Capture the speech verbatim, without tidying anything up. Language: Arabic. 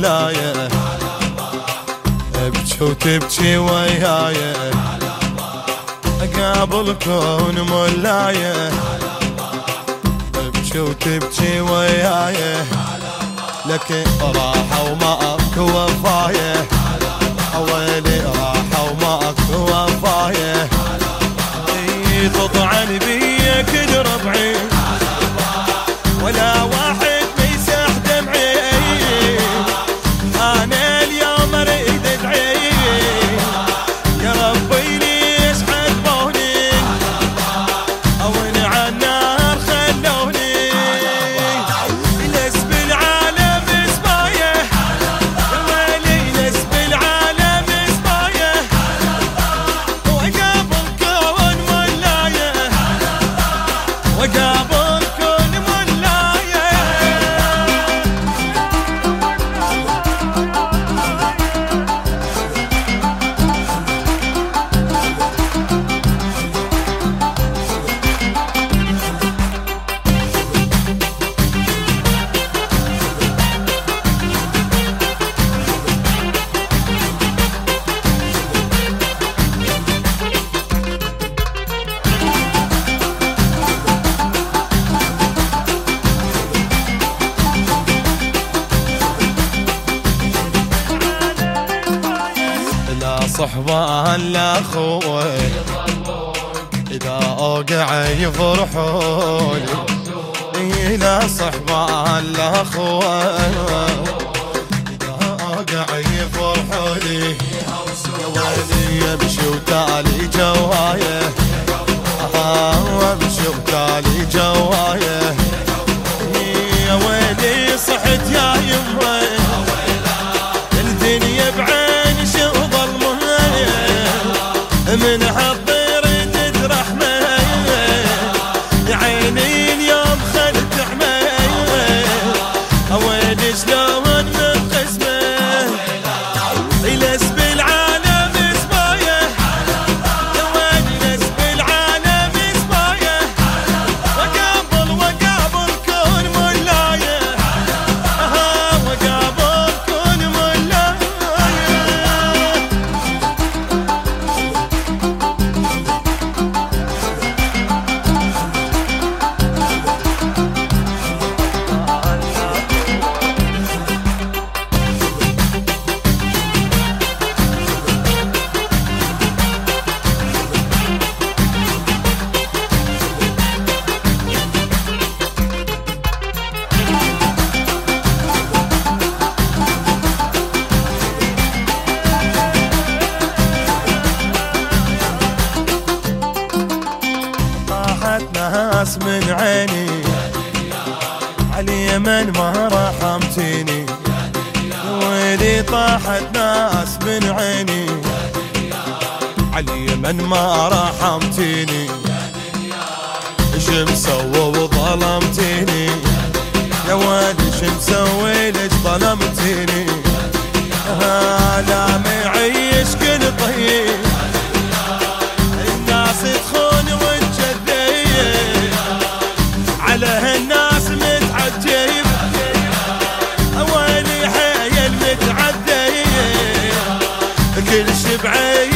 مولاي ابكي وتبكي وياي اقابل كون مولاي ابكي وتبكي وياي لك راحة وماك وفاية ويلي راحة وماك وفاية تطعن بيك دربعي ولا واحد ميسح دمعي انا اليوم اريد ادعي يا ربي ليش حبوني او ان عالنار خلوني لس بالعالم سبايه ويلي لس بالعالم سبايه وقابل كون مولايه وقابل كون مولايه صحبان لا خوي إذا أوقع يفرحوني لا صحبان لا خوي إذا أوقع يفرحوني يا ويلي يمشي وتالي جوايه وامشي وتالي جوايه يا ويلي صحت يا يمه الدنيا بعين من هالطير تجرح مي عيني اليوم خلت حمي وين شلون من قسمه يلس بالعالم سبايه وين يلس بالعالم سبايه وقابل وقابل كون مولايه وقابل كون مولايه ناس من عيني عاليمن ما رحمتيني ويلي طاحت ناس من عيني عاليمن ما رحمتيني شمسوى وظلمتيني يا ويلي شمسوي ليش ظلمتيني لا معيش كل طيب الناس تخون على هالناس متعجب ويلي حيل متعذب كل شبعي